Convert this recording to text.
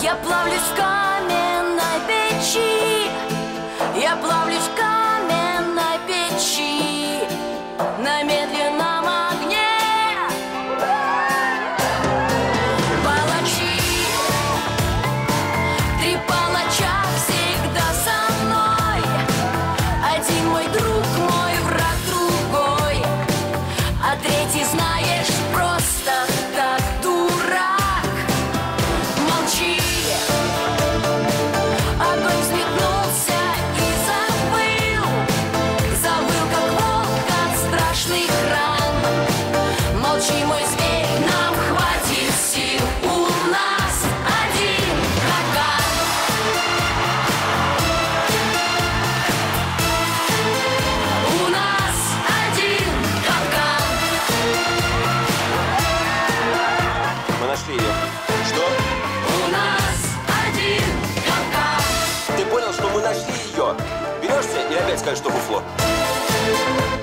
Я плавлюсь в каменной печи, я плавлюсь в каменной печи на медленном огне. Палачи, три палача всегда со мной. Один мой друг, мой враг другой, а третий, знаешь, просто так дурак. Молчи. Огонь взметнулся и завыл, завыл, как волк от страшных ран. Молчи, мой зверь, нам хватит сил, у нас один капкан. У нас один капкан. Мы нашли ее. Что? У нас один капкан. Ты понял, что мы нашли ее? Берешься и опять скажешь, что фуфло.